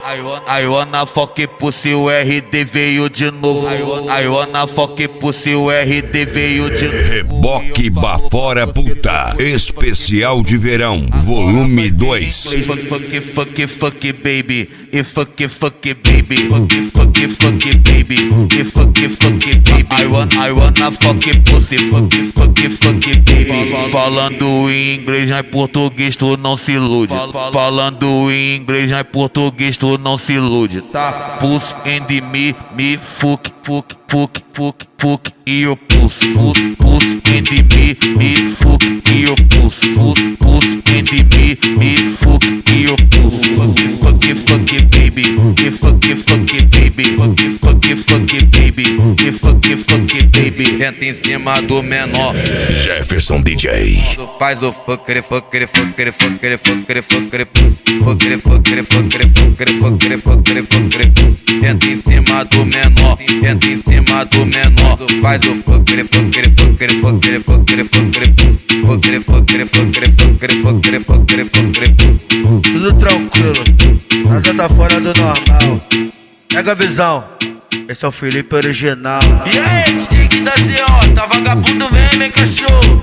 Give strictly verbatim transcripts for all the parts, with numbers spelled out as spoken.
I wanna fuck pussy, o R D veio de novo. I wanna fuck pussy, o R D veio de novo. Reboque Bafora Puta, especial de verão, volume dois. Fuck, fuck, fuck, fuck, baby. E fuck, fuck, baby. Fuck, fuck, fuck, baby. E fuck, fuck, baby. I want, I wanna fuck pussy. Fuck, fuck, fuck, baby. Falando em inglês, não é português, tu não se ilude. Falando em inglês, não é português, tu não se ilude, tá? Puss and me, me fuck, fuck, fuck, fuck, fuck e o puss. Puss, puss and me, me fuck e o puss. Puss, puss and me, me fuck e o puss. Fuck, fuck, fuck, baby. E fuck, fuck, baby. Fuck, fuck, fuck, baby. E fuck, fuck, baby. Entra em cima do menor. Jefferson D J. Faz o fucker, fucker, fucker, fucker, fucker, fucker, puss. Fucker, fucker, fucker, fucker, fucker, fucker, fucker, puss. Entra em cima do menor. Entra em cima do menor. Faz o fucker, fucker, fucker, fucker, fucker, fucker, puss. Fucker, fucker, fucker, fucker, fucker, fucker, fucker, puss. Tudo tranquilo, nada tá fora do normal. Pega a visão, esse é o Felipe original. E aí, D J que da C O, tá vagabundo mesmo, hein, cachorro?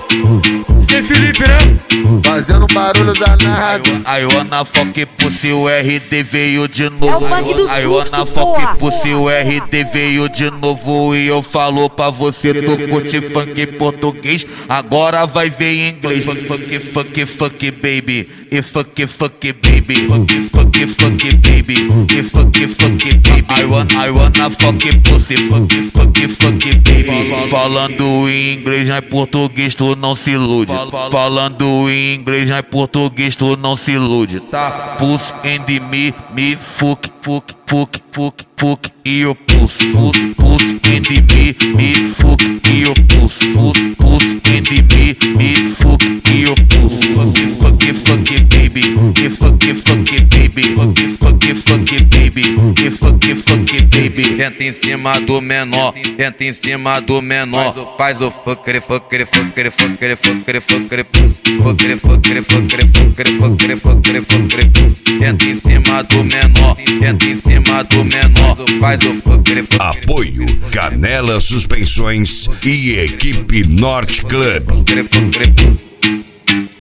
D J Felipe, né? Fazendo barulho danado. I wanna fuck pussy, o R D veio de novo. É o funk dos I fluxos, wanna porra, fuck pussy, porra, o R D porra. veio de novo. E eu falo pra você, tu curte funk português, agora vai ver em inglês. Fuck, fuck, fuck, fuck, baby. E fuck, fuck, baby. Fuck, fuck, fuck, baby. E fuck, fuck, baby. I want, I wanna fuck pussy. Fuck, fuck, fuck, baby. Falando em inglês, não é português, tu não se ilude. Falando em inglês, não é português, tu não se ilude, tá? Puss and me, me fuck, fuck, fuck, fuck, fuck e o puss. Puss, puss and me, me fuck e o puss. Puss, puss and me, me fuck e o puss. Fuck, fuck, fuck, baby. E fuck, fuck, baby. Fuck, fuck, fuck, baby. E fuck, fuck, baby. Entra em cima do menor. Entra em cima do menor. Faz o fucker, fucker, fucker, fucker, fucker, fucker, puss. Fucker, fucker, fucker, fucker, fucker, fucker, fucker, puss. Entra em cima do menor. Entra em cima do menor. Faz o fucker, fucker. Apoio Canela Suspensões e Equipe Norte Club. Fucker, fucker, puss.